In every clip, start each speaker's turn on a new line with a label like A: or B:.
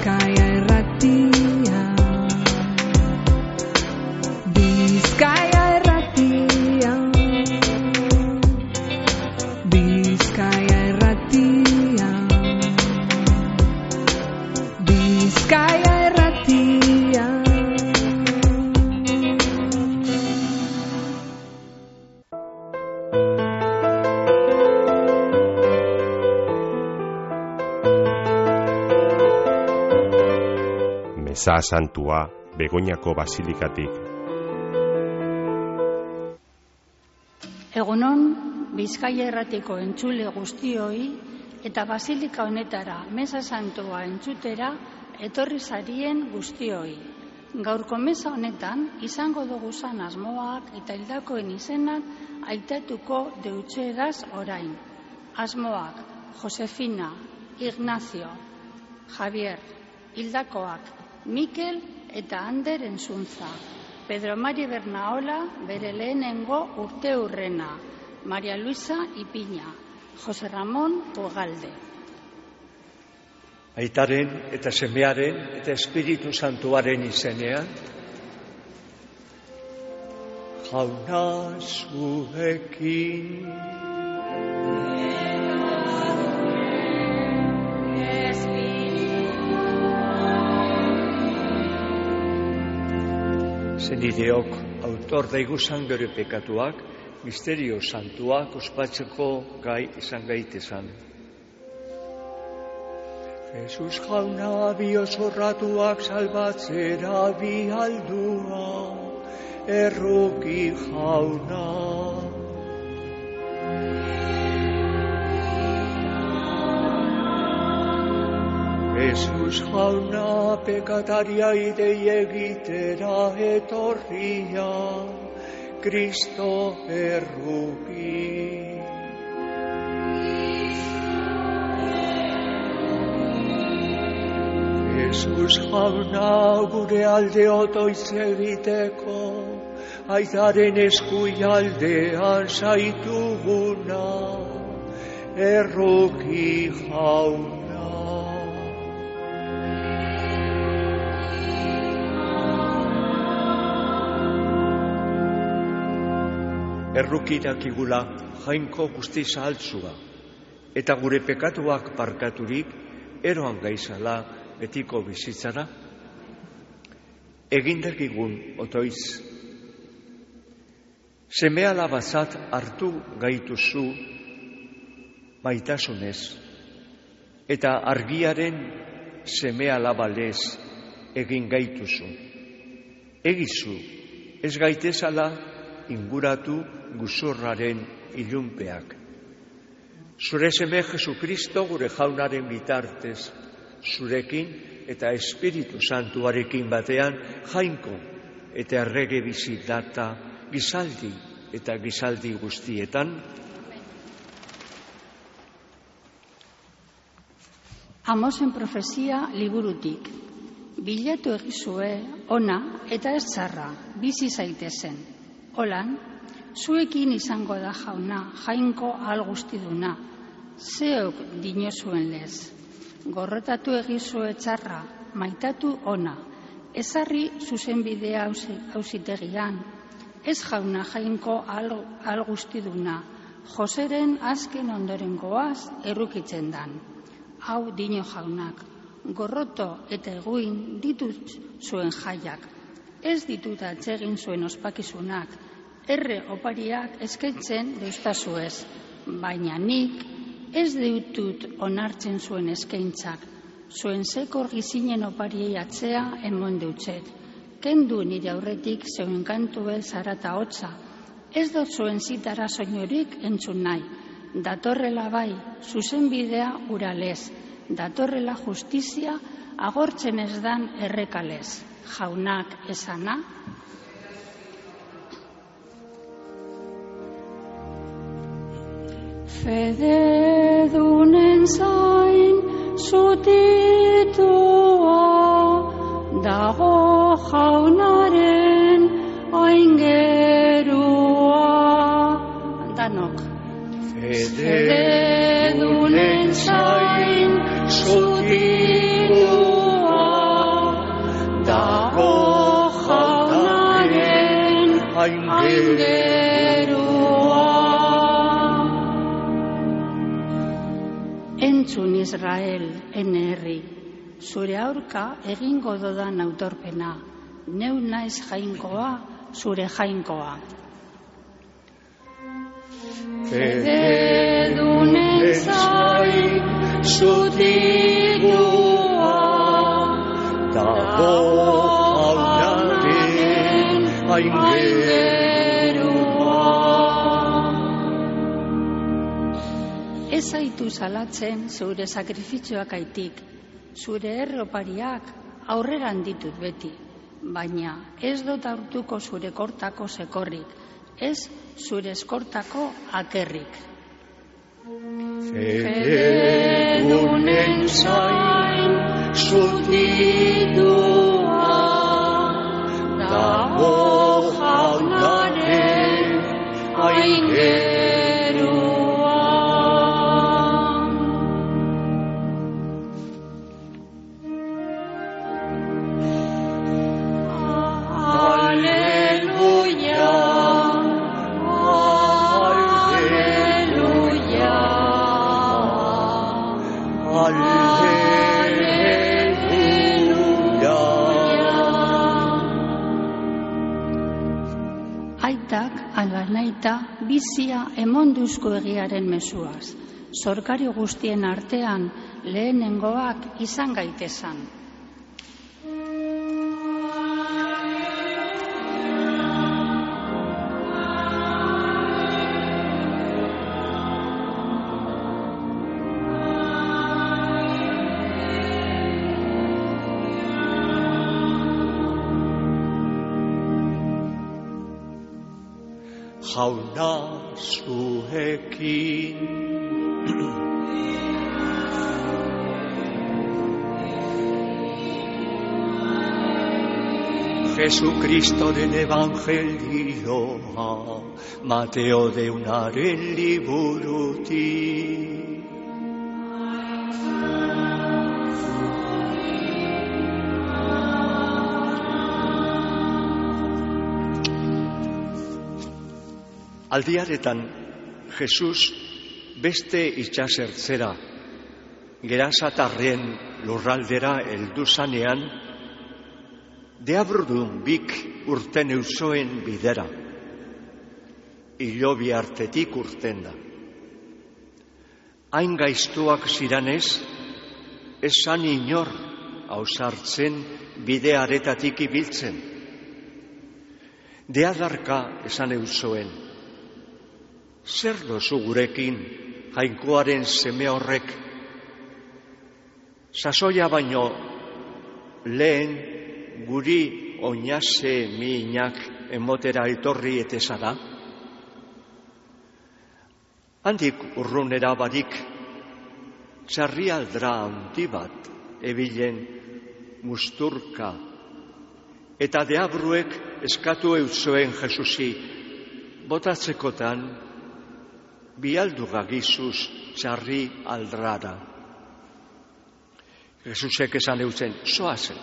A: Bizkaia Irratia. Bizkaia Irratia. Bizkaia Irratia. Bizkaia Irratia.
B: Meza Santua, Begoñako Basilikatik.
C: Egunon, Bizkaia Irratiko entzule guztioi eta basilika honetara Meza Santua entzutera etorri zarien guztioi. Gaurko meza honetan izango duguzan asmoak eta hildakoen izenak aitatuko deutxeraz orain. Asmoak: Josefina, Ignacio, Javier, hildakoak Mikel eta Ander Entzuntza, Pedro Mari Bernaola bere lehenengo urteurrena, Maria Luisa Ipiña, Jose Ramon Ugalde.
D: Aitaren eta semearen eta Espiritu Santuaren izenean, Jauna zuekin. Zenideok autor daiguzan gure pekatuak, misterio santuak ospatzeko gai izan gaitezan. Jesus jauna biosorratuak salbatzera bihaldua, erruki jauna. Jesus jauna pekataria idei egitera etorria, Kristo erruki. Jesus jauna gure alde otoitz egiteko, aitaren eskuialdean zaituguna, erruki jauna. Errukidakigula jainko guzti zahaltzua, eta gure pekatuak barkaturik eroan gaizala betiko bizitzara. Egindakigun otoiz, seme alabazat hartu gaituzu maitasunez, eta argiaren seme alabalez egin gaituzu. Egizu, ez gaitezala inguratu guzurraren ilunpeak. Zure seme Jesukristo gure jaunaren bitartez, zurekin eta Espiritu Santuarekin batean jainko eta errege bizitata gizaldi eta gizaldi guztietan.
C: Amosen profezia liburutik. Bilatu egizue ona eta ez txarra bizi zaitezen. Holan, zuekin izango da jauna, jainko ahal guztiduna, zeok dinozuen lez. Gorrotatu egizue txarra, maitatu ona, ezarri zuzenbidea auzitegian, ez jauna jainko ahal guztiduna, Joseren azken ondorengoaz errukitzen dan. Hau dino jaunak, gorroto eta eguin ditut zuen jaiak, ez ditut atsegin zuen ospakizunak, erre opariak eskaintzen deuztazuez, baina nik ez ditut onartzen zuen eskaintzak, zuen sekor gizinen opariei atzea emon deutzet, kendu nire aurretik zeuen kantue zarata hotza, ez dut zuen zitara soinorik entzun nahi, datorrela bai, zuzenbidea uralez, datorrela justizia agortzen ez dan errekalez, jaunak esana. Fededunen zain zutitua dago jaunaren aingerua. Danok. Fededunen zain zutitua aingerua. Entzun Israel, ene herri, zure aurka egingo dodan autorpena, neu naiz jainkoa, zure jainkoa. Fededunen zain, zutigua,
D: dago jaunaren aingerua.
C: Ez zaitu salatzen zure sakrifizioak aitik, zure erropariak aurreran ditut beti, baina ez dut hartuko zure kortako sekorrik, ez zure eskortako akerrik.
D: Fededunen zain, zutigua, dago jaunaren aingerua.
C: Aitak, alanaita, bizia emonduzko egiaren mezuaz. Zorkari guztien artean lehenengoak izan gaitezan.
D: Jauna zuekin Jesucristoren evangelioa Mateo deunaren liburutik. Aldiaretan, Jesus beste itxasertzera, Gerasatarren lurraldera heldu zanean, deabrudun bik urten eusoen bidera, hilobi artetik urten da. Hain gaiztuak ziranez, esan inor ausartzen bide aretatik ibiltzen. Deadarka esan eusoen, zer dozu gurekin jainkoaren seme horrek? Sasoia baino lehen guri oinase miinak emotera etorri etezara? Handik urrunera barik, txarrialdra handi bat ebilen musturka, eta deabruek eskatu eusoen Jesusi, botatzekotan, bialdu gagizuz txarri aldrara. Jesusek esan eutzen, zoazen.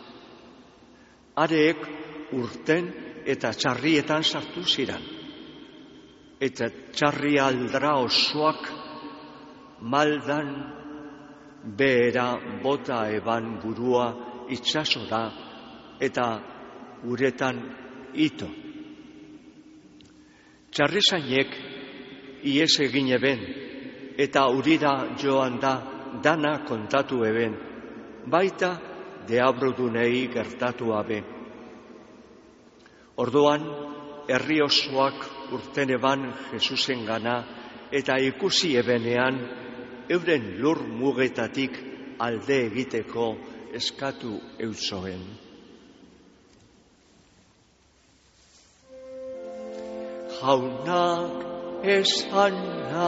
D: Areek urten eta txarrietan sartu ziran. Eta txarri aldra osoak maldan behera bota eban burua itsasora eta uretan ito. Txarrizainek ies egin eben, eta urira joan da dana kontatu eben, baita deabrudunei gertatu abe. Orduan, herri osoak urten eban Jesusen gana, eta ikusi ebenean, euren lur mugetatik alde egiteko eskatu eusoen. Jaunak esana.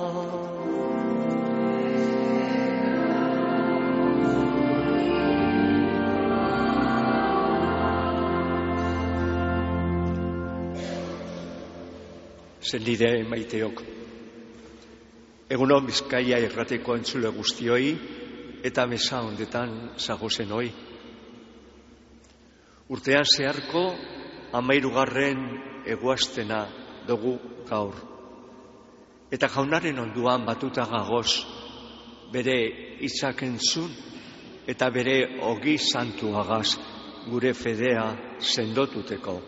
D: Zenide maiteok, egunon Bizkaia irrateko entzule guztioi eta mesa hondetan zagozen hoi. Urtean zeharko 13. eguaztena dugu gaur. Eta Jaunaren onduan batuta gagoz, bere hitzak entzun eta bere ogi santuagaz gure fedea sendotuteko.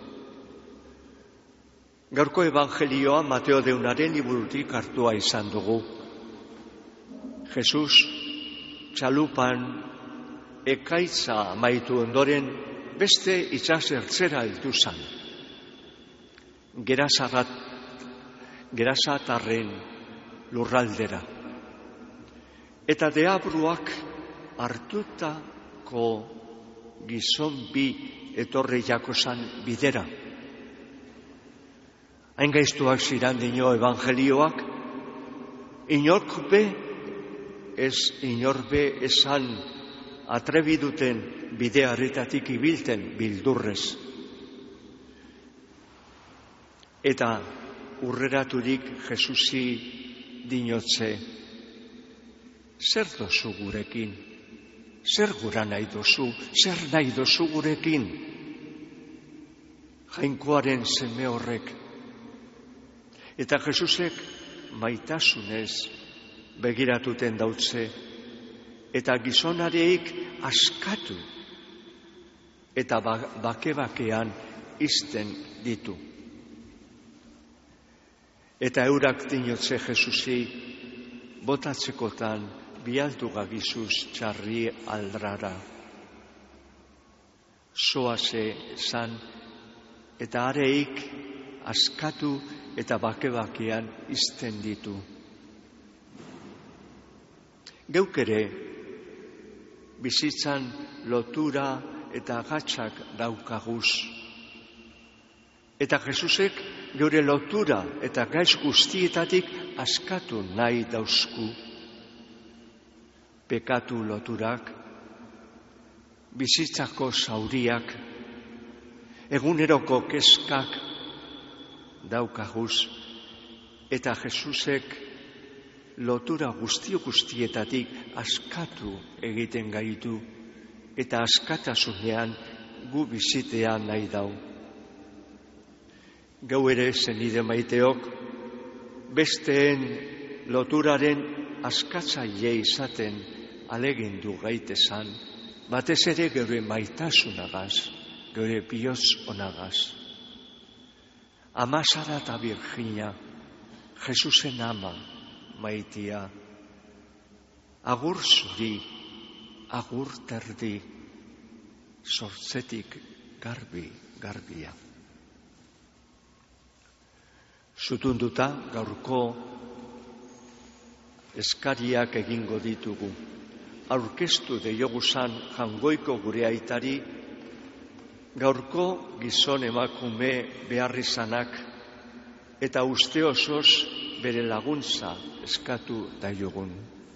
D: Gaurko evangelioa Mateo deunaren liburutik hartua izan dugu. Jesus txalupan ekaitza amaitu ondoren beste itsasertzera heldu zan. Gerasatarren lurraldera. Eta deabruak hartutako gizon bi etorri jakozan bidera. Hain gaiztuak ziran dino evangelioak, inorbe esan atrebiduten bidearetatik ibilten bildurrez. Eta urreraturik Jesusi dinotze, zer dozu gurekin? Zer gura nahi dozu? Zer nahi dozu gurekin? Jainkoaren seme horrek. Eta Jesusek maitasunez begiratuten dautze, eta gizonareik askatu, eta bake-bakean izten ditu. Eta eurak dinotze Jesusi, botatzekotan bialdu gagizuz txarri aldrara. Zoaze zan, eta areik askatu eta bake-bakean izten ditu. Geuk ere, bizitzan lotura eta agatsak daukaguz. Eta Jesusek geure lotura eta gaiz guztietatik askatu nahi dauzku. Pekatu loturak, bizitzako zauriak, eguneroko kezkak daukaguz, eta Jesusek lotura guztietatik askatu egiten gaitu, eta askatasunean gu bizitea nahi dau. Gau ere zenide maiteok, besteen loturaren askatzaile izaten alegindu gaitezan, batez ere geure maitasunagaz, geure bihotz onagaz. Ama Sara eta Virginia, Jesusen ama maitia, agur zuri, agur terdi, sortzetik garbia. Zutunduta gaurko eskariak egingo ditugu. Aurkeztu deioguzan jangoiko gure aitari, gaurko gizon emakume beharrizanak eta uste osoz bere laguntza eskatu daiogun.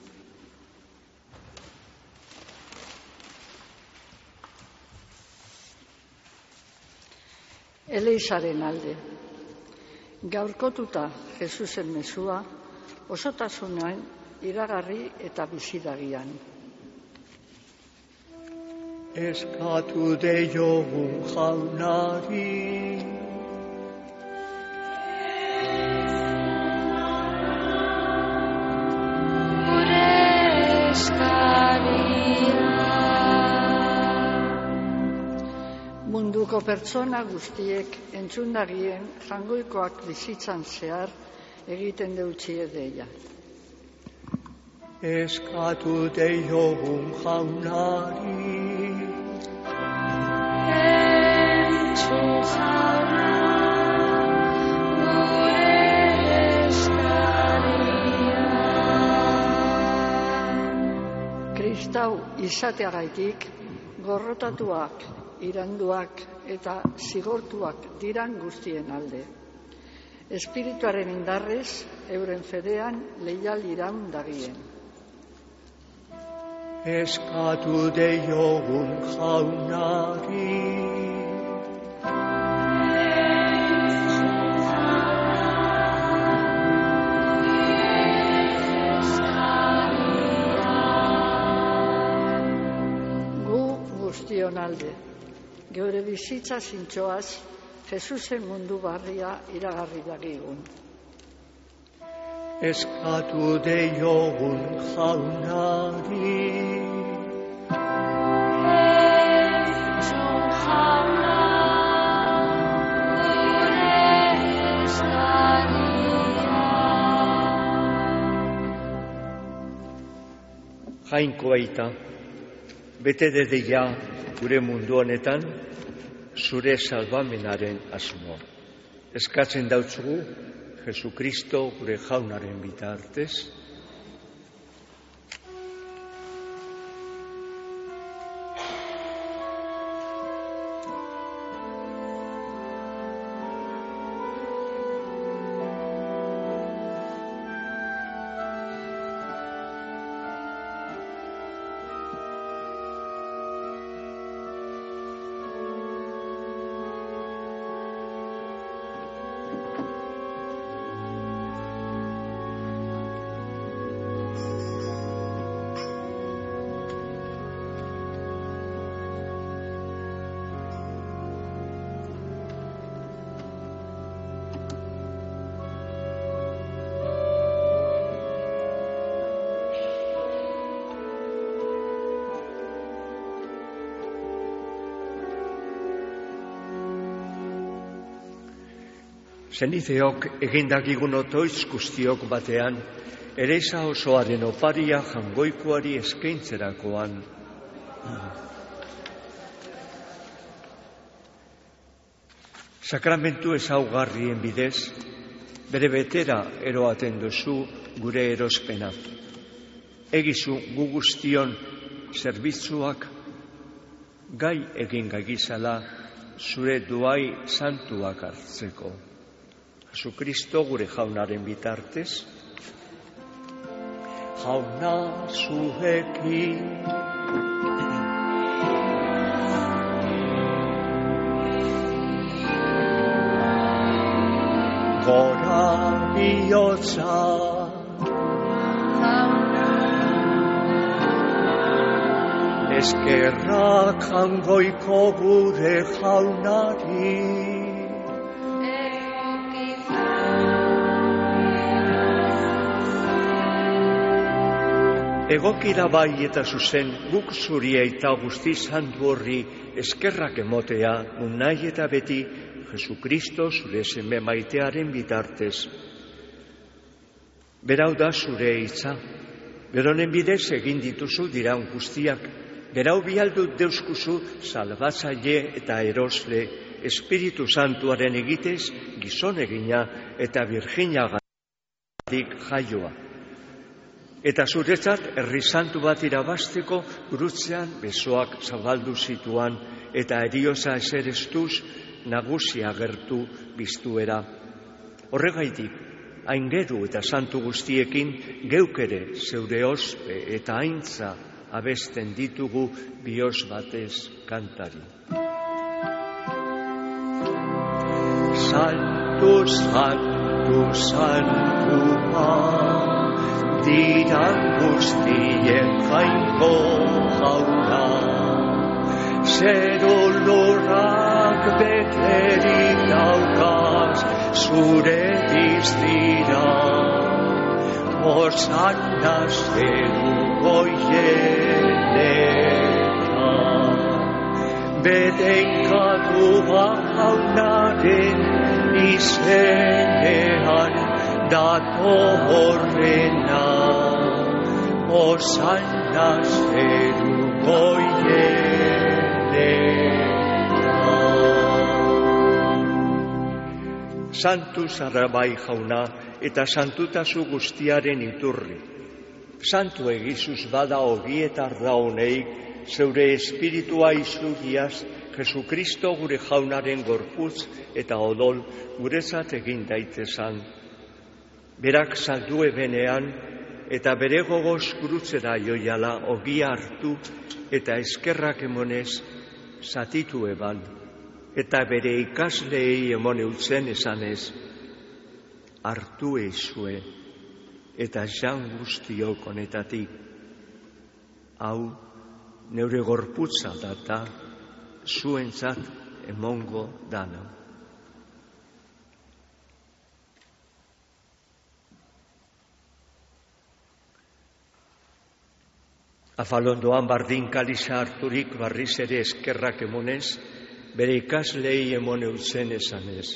E: Eleizaren alde. Gaurkotuta Jesusen mezua osotasunean iragarri eta bizidagian.
D: Eskatu deiogun Jaunari,
C: gure eskaria.
E: Munduko pertsona guztiek entzundagien jangoikoak bizitzan zehar egiten deutzie deia.
D: eskatu deiogun Jaunari.
E: Kristau izateagaitik gorrotatuak, iranduak eta zigortuak diran guztien alde. Espirituaren indarrez euren fedean leial iraun dagien.
D: Eskatu deiogun Jaunari.
E: Guztion alde, geure bizitza zintxoaz, Jesusen mundu barria iragarri dagigun.
D: Eskatu deiogun jaunari, Jainko baita, bete dedeia gure mundu honetan, zure salbamenaren asmoa. Eskatzen dautzugu, Jesukristo gure jaunaren bitartez. Zenizeok egindakigun otoitz guztiok batean, ereza osoaren oparia jangoikoari eskaintzerakoan. Sakramentu ezaugarrien bidez, bere betera eroaten duzu gure erospena. Egizu gu guztion zerbitzuak gai egin gagizala zure duai santuak hartzeko. Jesukristo gure jaunaren bitartez, jauna zuekin, gora bihotza, eskerrak jangoiko gure jaunari, egokira bai eta zuzen guk zuria eta guzti santu horri eskerrak emotea unai eta beti Jesukristo zure seme maitearen bitartez. Berau da zure hitza, beronen bidez egin dituzu diran guztiak, berau bialdut deuskuzu salbatzaile eta erosle Espiritu Santuaren egitez gizon egina eta birjinagatik jaioa. Eta zuretzat herri santu bat irabasteko gurutzean besoak zabaldu zituan eta erioza eserestuz nagusia gertu biztuera. Horregaitik, aingeru eta santu guztiekin geuk ere zeure ospe eta aintza abesten ditugu bihotz batez kantari. Santu, santu, santua, diran guztien jainko jauna, zeru lurrak beterik daukaz zure diztira, Hosanna zeru goienetan, bedenkatua jaunaren izenean, datorrena, Hosanna zeru goienetan. Santu zara bai jauna eta santutasu guztiaren iturri. Santu egizuz bada ogietar dauneik zeure espiritua izuriaz Jesukristo gure jaunaren gorputz eta odol guretzat egin daitezan. Berak saldu ebenean eta bere gogoz gurutzera joiala ogia hartu eta eskerrak emonez zatitu eban. Eta bere ikasleei emone utzen esanez, hartu eizue eta jan guztiok honetatik. Hau, neure gorputza data, zuentzat emongo dana. Afalondoan bardin kaliza harturik barriz ere eskerrak emonez, bere ikaslei emon eutzen esanez.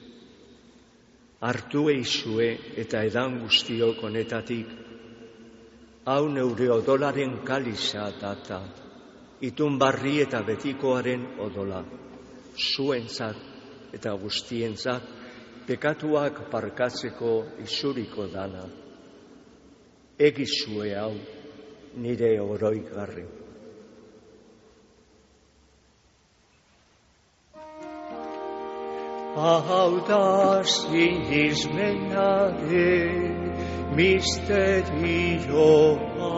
D: Hartu eizue eta edan guztiok honetatik, hau neure odolaren kaliza data, itun barri eta betikoaren odola, zuentzat eta guztientzat, pekatuak parkatzeko izuriko dana. Egizue hau, nire oroigarri. Hau da sinismenaren misterioa.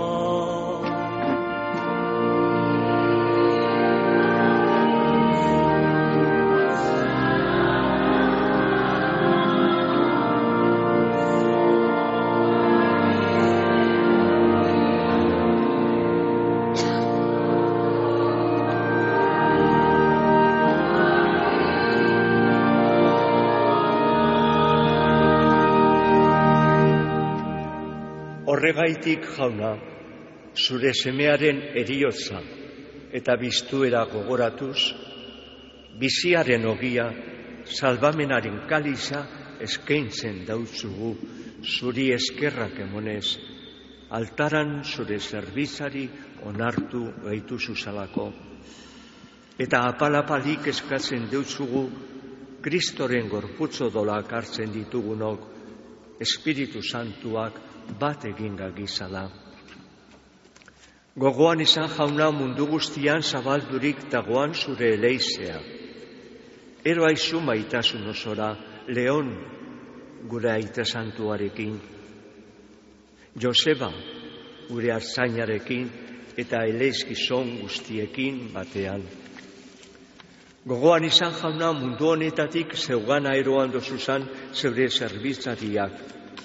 D: Horregaitik, Jauna, zure semearen heriotza eta biztuera gogoratuz, biziaren ogia, salbamenaren kaliza eskaintzen dautzugu zuri eskerrak emonez, altaran zure zerbitzari onartu gaituzuzalako. Eta apalapalik eskatzen deutzugu Kristoren gorputzo dolak hartzen ditugunok, Espiritu Santuak bat egin gagizala. Gogoan izan, Jauna, mundu guztian zabaldurik dagoan zure eleizea. Ero aizu maitasun osora, Leon, gure aita santuarekin, Joseba, gure artzainarekin, eta eleizkizon guztiekin batean. Gogoan izan, Jauna, mundu honetatik zeugana eroan dozuzan zeure zerbitzariak.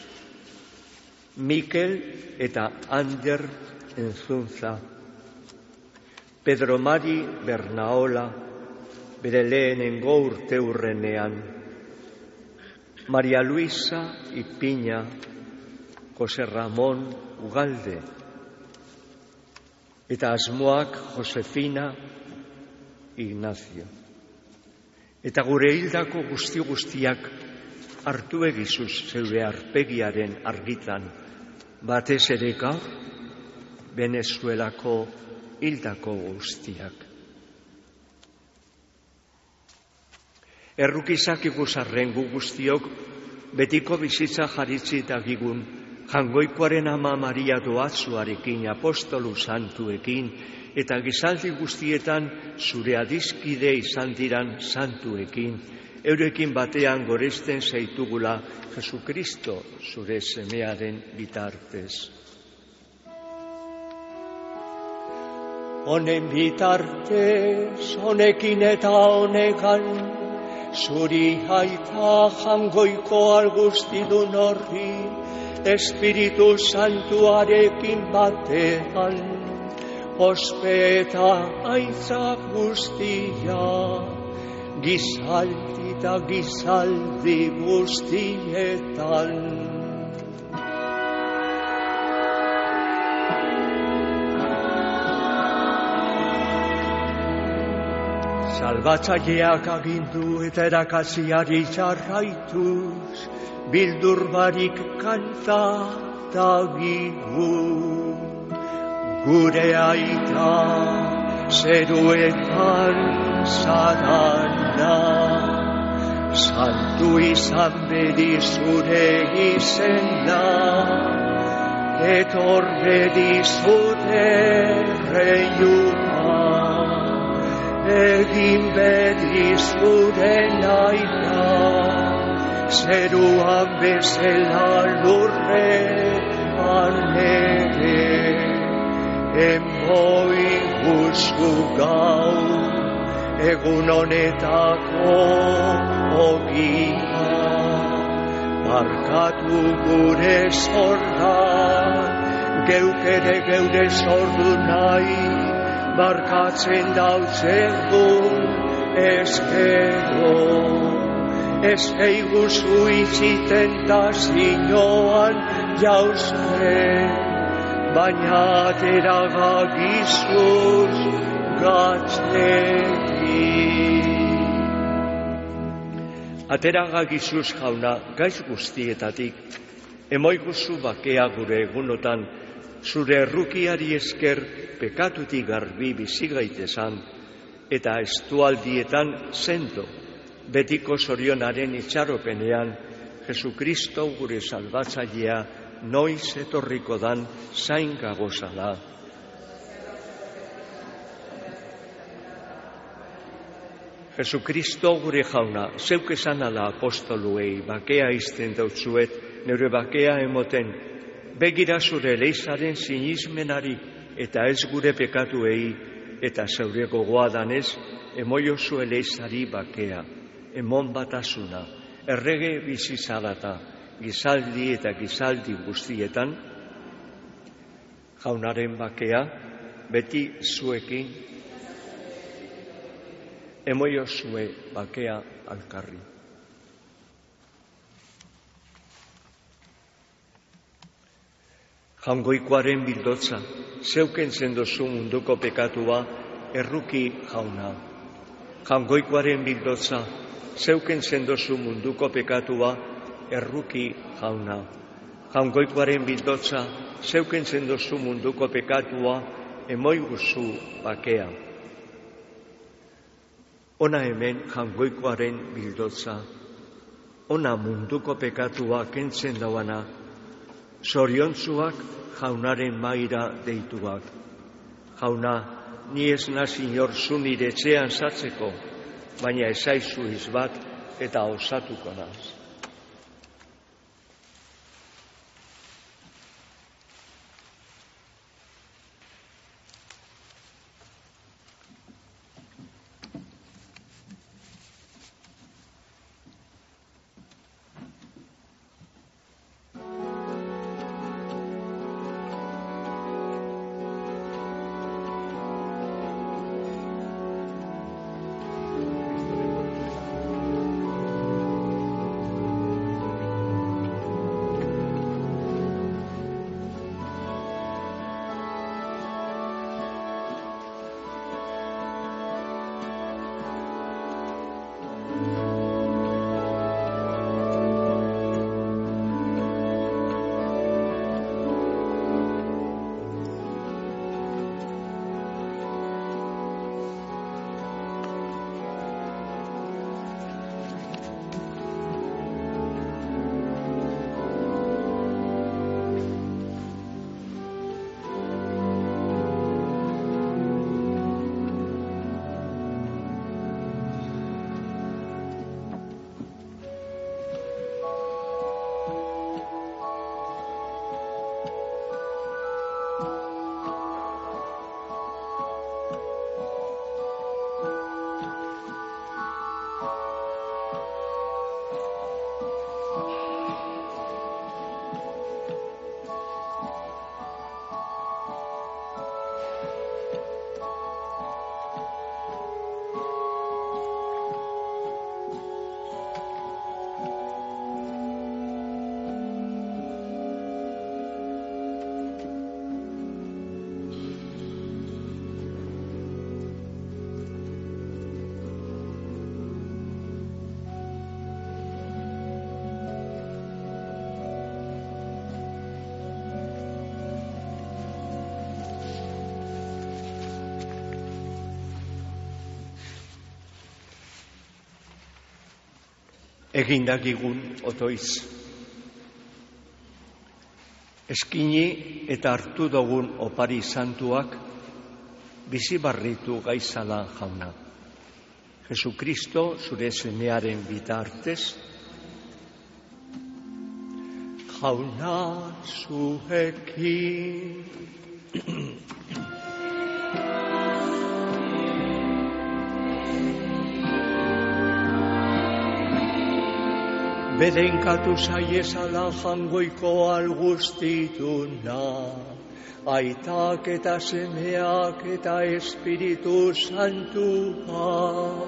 D: Mikel eta Ander Enzunza, Pedro Mari Bernaola, bere lehenengo urteurrenean, Maria Luisa Ipiña, Jose Ramon Ugalde, eta asmoak Josefina Ignacio. Eta gure hildako guztiak hartu egizuz zeure arpegiaren argitan, batez ere gaur, Venezuelako hildako guztiak. Errukizak iguzarren gu guztiok betiko bizitza jaritzi dagigun, jangoikoaren ama Maria doatzuarekin, apostolu santuekin, eta gizaldi guztietan zure adizkide izan diran santuekin, eurekin batean goresten zaitugula Jesukristo zure semearen bitartez. Honen bitartez, honekin eta honekan, zuri aita jangoiko algustidun horri, Espiritu Santuarekin batean, ospe eta aitza guztia, gizaldi eta gizaldi guztietan. Salbatzaileak agindu eta erakatziari jarraituz, bildur barik kanta dagigu. Gure aita zeruetan zarana, santu izan bedi zure izena, etor bedi zure reiua, egin bedi zure naia, zeruan bezala lurrean ere, enboi guztu gau, egun honetako ogia, markatu gure zorda, geuk ere geure zordu nahi, markatzen dautzegun eskero. Ez eiguzu itziten tazioan jauze, baina ateragagizuz gatztetik. Ateragagizuz jauna, gaiz guztietatik, emoiguzu bakea gure egunotan, zure errukiari esker pekatutik garbi bizi gaitezan, eta estualdietan sendo, betiko zorionaren itxaropenean, Jesukristo gure salbatzailea noiz etorriko dan zain gagozala. Jesukristo gure jauna, zeuk esan ala apostoluei, bakea izten dautzuet, neure bakea emoten, begira zure leizaren sinismenari, eta ez gure pekatuei, eta zeure gogoa danez, emoiozu eleizari bakea, emon batasuna, errege bizizarata, gizaldi eta gizaldi guztietan, jaunaren bakea, beti zuekin, emoiozue bakea alkarri. Jaungoikoaren bildotza, zeuken zendozu munduko pekatua, erruki jauna. Jaungoikoaren bildotza, zeuken zendozu munduko pekatua, erruki jauna. Jaungoikoaren bildotza, zeuken zendozu munduko pekatua, emoiguzu bakea. Ona hemen jaungoikoaren bildotza, ona munduko pekatua kentzen dauana, zoriontzuak jaunaren maira deituak. Jauna, ni ez naz inor zu nire etxean sartzeko, baina ezaizu izbat eta osatuko naz. Egindakigun otoiz. Eskini eta hartu dugun opari santuak bizi barritu gaizala jauna. Jesukristo zure semearen bitartez, jauna zuekin. Bedenkatu zaiezala jangoiko algustituna, aitak eta semeak eta Espiritu Santua.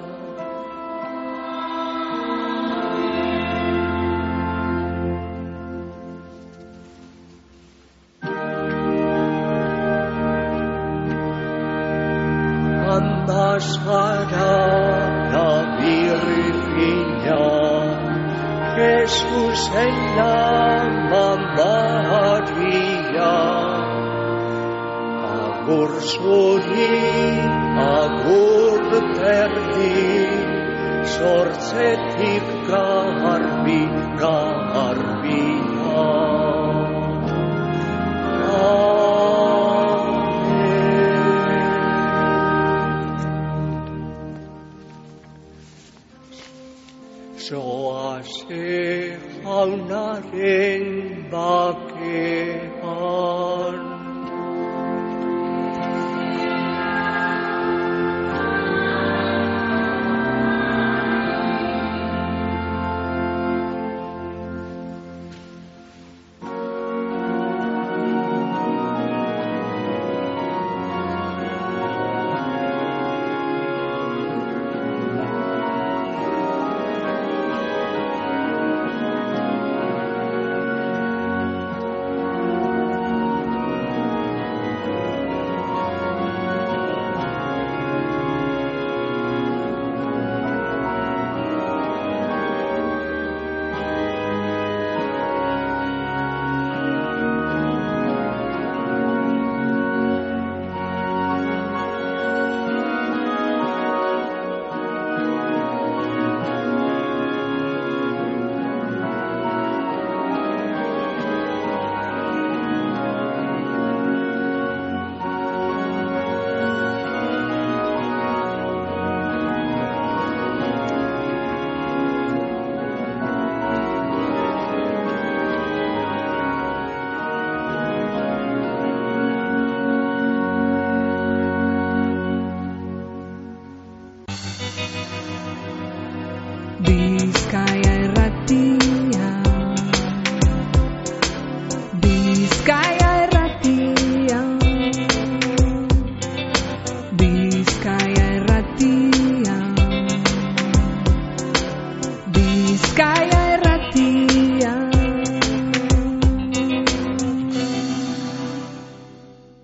D: zara da Virgina, Jesusen ama Maria. Agur zuri, agur terdi, sortzetik garbi, garbia. Zoaze jaunaren bakea,